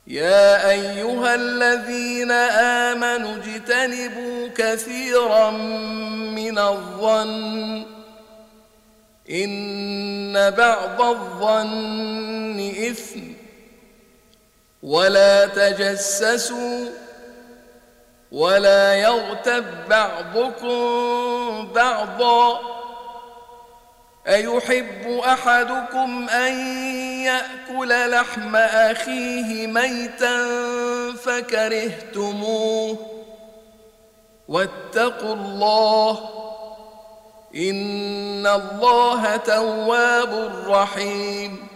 يا أيها الذين آمنوا اجتنبوا كثيرا من الظن إن بعض الظن إثم ولا تجسسوا ولا يغتب بعضكم بعضا أيحب أحدكم أن يأكل لحم أخيه ميتا فكرهتموه واتقوا الله إن الله تواب رحيم